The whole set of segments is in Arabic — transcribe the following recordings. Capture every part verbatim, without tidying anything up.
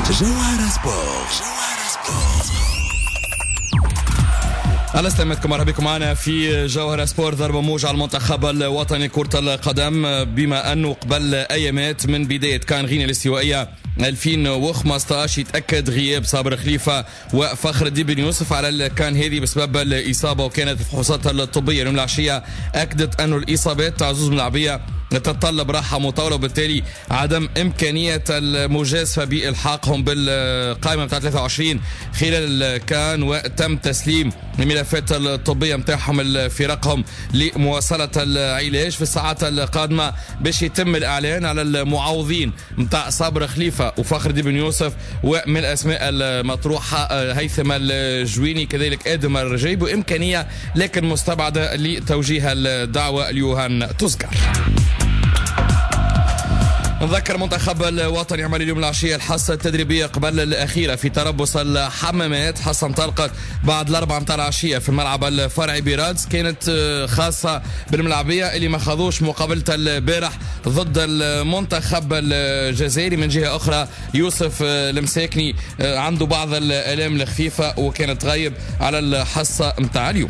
جوهرة سبورت. أهلا سلامتكم، مرحبا بكم معنا في جوهرة سبورت. ضربة موجة على المنتخب الوطني كرة القدم، بما أنه قبل أيامات من بداية كان غينيا الاستوائية ألفين وخمسطاش يتأكد غياب صابر خليفة وفخر الدين بن يوسف على الكان هذه بسبب الإصابة، وكانت الفحوصات الطبية اليوم العشية أكدت أنه الإصابات تعزز ملاعبية تتطلب راحة مطولة، وبالتالي عدم إمكانية المجازفة بإلحاقهم بالقائمة بتاع ثلاثة وعشرين خلال الكان، وتم تسليم الملفات الطبية متاعهم لفرقهم لمواصلة العلاج في الساعات القادمة، باش يتم الإعلان على المعوضين متاع صابر خليفة وفخر الدين بن يوسف، ومن الأسماء المطروحة هيثم الجويني كذلك آدم الرجيب، وإمكانية لكن مستبعدة لتوجيه الدعوة ليوهان توزكار. نذكر المنتخب الوطني عمل اليوم العشية الحصة التدريبية قبل الأخيرة في تربص الحمامات. حصة انطلقت بعد الأربعة متاع العشية في الملعب الفرعي برادز، كانت خاصة بالملاعبية اللي ما خذوش مقابلة البارح ضد المنتخب الجزائري. من جهة أخرى يوسف المساكني عنده بعض الآلام الخفيفة وكانت غايب على الحصة متاع اليوم.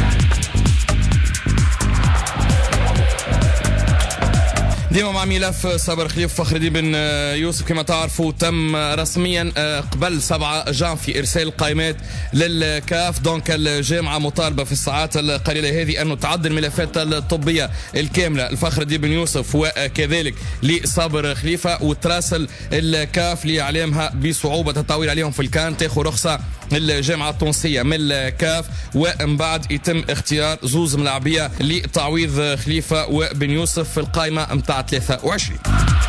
ديما مع ملف صابر خليفة فخر الدين بن يوسف كما تعرفوا تم رسميا قبل سبعة جانفي ارسال القائمات للكاف. دونك الجامعه مطالبه في الساعات القليله هذه انه تعدل الملفات الطبيه الكامله لفخر الدين بن يوسف وكذلك لصابر خليفه، وتراسل الكاف لاعلامها بصعوبه التعويل عليهم في الكان، تاخذ رخصه الجامعه التونسيه من الكاف، ومن بعد يتم اختيار زوز ملاعبيه لتعويض خليفه وبن يوسف في القائمه متاع ثلاثة وعشرين.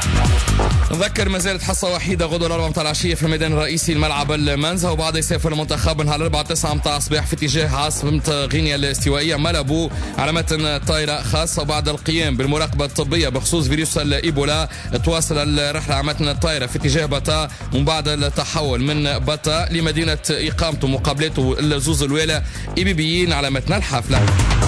نذكر ما زالت حصة وحيدة غدوة الأربعة متاع العشية في الميدان الرئيسي الملعب المنزه، وبعد يسافر المنتخب نهار الأربعاء تسعة متاع الصباح في اتجاه عاصمة غينيا الاستوائية مالابو على متن طائرة خاصة. وبعد القيام بالمراقبة الطبية بخصوص فيروس الإيبولا تواصل الرحلة على متن الطائرة في اتجاه باتا، ومن بعد التحول من باتا لمدينة إقامته مقابلته الزوز الوالة إيبيبيين على متن الحافلة.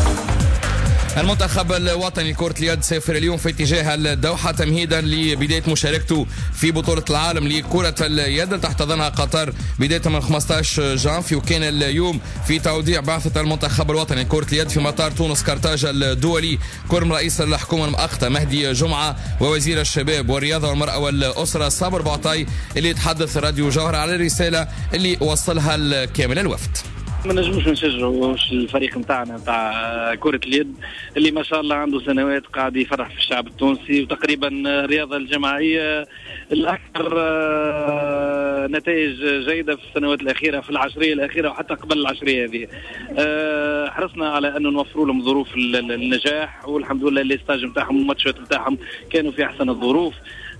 المنتخب الوطني كرة اليد سيفر اليوم في اتجاه الدوحة تمهيدا لبداية مشاركته في بطولة العالم لكرة اليد تحت ضمنها قطر بداية من خمسطاش جانفي. وكان اليوم في توديع بعثة المنتخب الوطني كرة اليد في مطار تونس كارتاج الدولي كرم رئيس الحكومة المؤقتة مهدي جمعة ووزير الشباب والرياضة والمرأة والأسرة صابر بعطي، اللي يتحدث راديو جوهرة على الرسالة اللي وصلها الكامل الوفد. ما نجموش نشجعوا الفريق نتاعنا نتاع كرة اليد اللي ما شاء الله عنده سنوات قاعد يفرح في الشعب التونسي، وتقريبا الرياضة الجماعية الأكثر نتائج جيدة في السنوات الأخيرة في العشرية الأخيرة وحتى قبل العشرية هذه. حرصنا على أنه نوفروا لهم ظروف النجاح، والحمد لله اللي ستاج نتاعهم والماتشات نتاعهم كانوا في أحسن الظروف.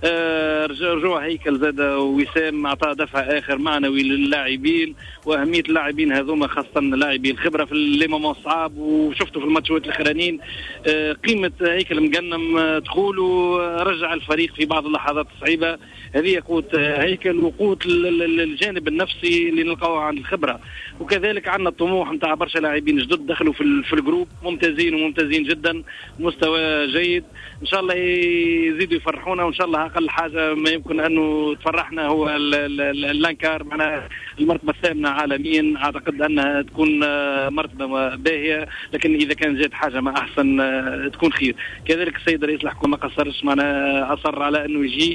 رجوع هيكل زاد وسام أعطى دفع آخر معنوي للاعبين، وأهمية اللاعبين هذوما خاصة لاعبي الخبرة في الليمون الصعب، وشفتوا في الماتشات الأخرانيين قيمة هيكل مقنم دخوله رجع الفريق في بعض اللحظات الصعيبة. هذه قوة هيكل وقوة الجانب النفسي اللي نلقاوه عند الخبرة. وكذلك عندنا الطموح نتاع برشا لاعبين جدد دخلوا في في الجروب ممتازين وممتازين جدا، مستوى جيد إن شاء الله يزيدوا يفرحونا، وإن شاء الله أقل حاجة ما يمكن أنه تفرحنا هو اللانكار معنا المرتبة الثامنة عالميا. أعتقد أنها تكون مرتبة باهية، لكن إذا كان جات حاجة ما أحسن تكون خير. كذلك السيد رئيس الحكومة ما قصرش معنا، أصر على أنه يجي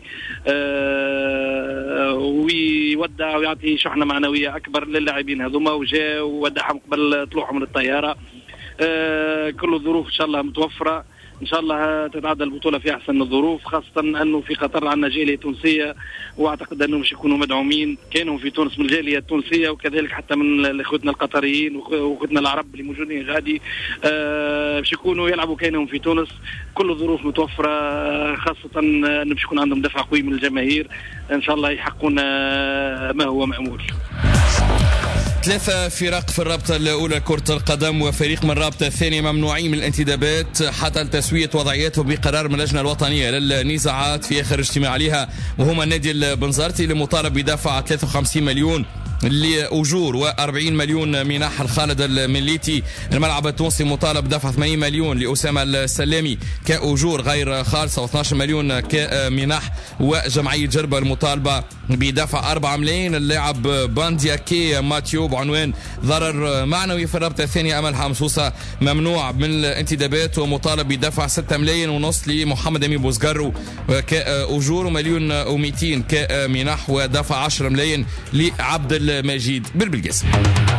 ويودع ويعطي شحنة معنوية أكبر للاعبين هذوما، وجاء وودعهم قبل طلوعهم للطيارة. كل الظروف إن شاء الله متوفرة، إن شاء الله تتعدى البطولة في أحسن الظروف، خاصة أنه في قطر عندنا جالية تونسية، وأعتقد أنهم مش يكونوا مدعومين. كانوا في تونس من الجالية التونسية، وكذلك حتى من إخوتنا القطريين وإخوتنا العرب اللي موجودين غادي أه باش يكونوا يلعبوا كانهم في تونس. كل الظروف متوفرة، خاصة أنه باش يكون عندهم دفع قوي من الجماهير، إن شاء الله يحققون ما هو مأمول. ثلاثة فرق في الرابطة الأولى كرة القدم وفريق من الرابطة الثانية ممنوعين من الانتدابات حتى تسوية وضعياتهم بقرار من اللجنة الوطنية للنزاعات في آخر اجتماع عليها، وهما النادي البنزرتي اللي مطالب بدفع ثلاثة وخمسين مليون لأجور و40 مليون منح الخالد المليتي. الملعب التونسي مطالب بدفع ثمانين مليون لأسامة السلامي كأجور غير خالصة و12 مليون كمنح. وجمعية جربة المطالبة بدفع أربعة ملايين اللاعب باندياكي ماتيو بعنوان ضرر معنوي في الرابطة الثانية. أمل حمصوصة ممنوع من الانتدابات ومطالب بدفع ستة ملايين ونص لمحمد أمين بوزقرو كأجور ومليون ومئتين كمنح ودفع عشرة ملايين لعبد المجيد بالبلقاسم.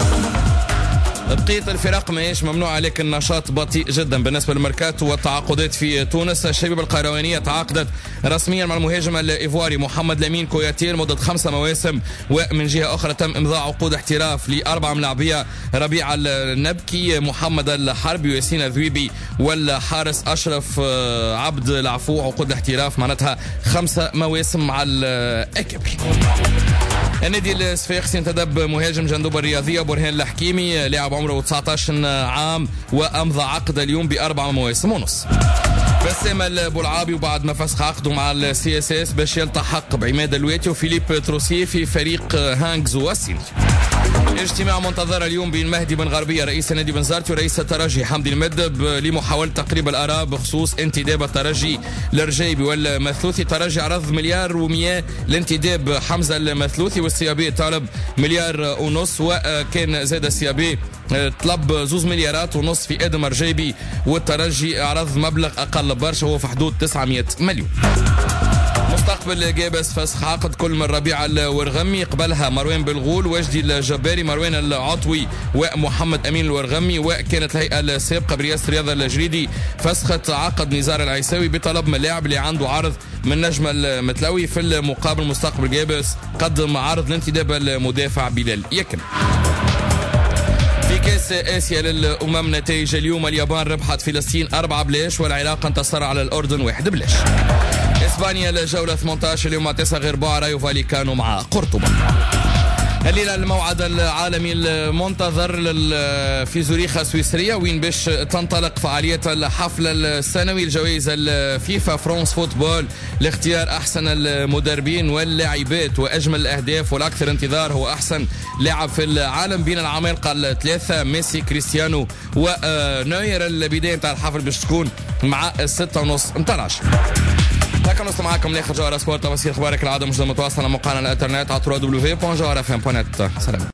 بقية الفرق ماهيش ممنوع، لكن النشاط بطيء جدا بالنسبة للميركاتو والتعاقدات في تونس. الشبيبة القيروانية تعاقدت رسميا مع المهاجم الايفواري محمد لامين كوياتي لمدة خمسة مواسم، ومن جهة أخرى تم إمضاء عقود احتراف لأربع ملاعبية: ربيع النبكي، محمد الحربي، وياسين الذويبي، والحارس أشرف عبد العفو. عقود احتراف معناتها خمسة مواسم مع الأكبر. النادي الصفاقسي انتدب مهاجم جندوب الرياضية برهان الحكيمي، لاعب عمره تسعة عشر عام وأمضى عقد اليوم بأربع مواسم ونص. بسام البولعابي وبعد ما فسخ عقده مع السي اس اس باش يلتحق بعماد الواتي وفيليب تروسيه في فريق هانغ زواسين. اجتماع منتظر اليوم بين مهدي بن غربية رئيس النادي بنزرتي ورئيس الترجي حمدي المدب لمحاولة تقريب الآراء بخصوص انتداب الترجي للرجيبي والمثلوثي. الترجي عرض مليار ومئة لانتداب حمزة المثلوثي، والسيابي طالب مليار ونص، وكان زاد السيابي طلب زوز مليارات ونص في ادم الرجيبي، والترجي عرض مبلغ اقل برشا هو في حدود تسعمئة مليون. مستقبل جابس فسخ عقد كل من ربيع الورغمي، قبلها مروان بالغول، وجدي الجباري، مروان العطوي، ومحمد امين الورغمي. وكانت الهيئه السابقه برئاسه رياض الجريدي فسخت عقد نزار العيساوي بطلب من اللاعب اللي عنده عرض من نجم المتلوي. في المقابل مستقبل جابس قدم عرض لانتداب المدافع بلال يكن. في كاس آسيا للأمم نتائج اليوم: اليابان ربحت فلسطين أربعة بلاش، والعراق انتصر على الأردن واحد بلاش. إسبانيا الجولة ثمانية عشر اليوم تسعة غير باع رايو فاليكانو مع قرطبة. الليلة الموعد العالمي المنتظر في زوريخ السويسرية، وين باش تنطلق فعالية الحفل السنوي لجوائز الفيفا فرانس فوتبول لاختيار أحسن المدربين واللاعبات وأجمل الأهداف والأكثر انتظار هو أحسن لاعب في العالم بين العمالقة الثلاثة ميسي كريستيانو ونوير. البداية نتاع الحفل باش تكون مع الستة ونص نتاع العشاء. لكن نوصل معكم لاخر جوهرة سبورت. تفاصيل اخبارك العادة مش متواصلة على موقعنا الانترنت على دبليو دبليو دبليو دوت جوهرة اف ام دوت نت. سلام.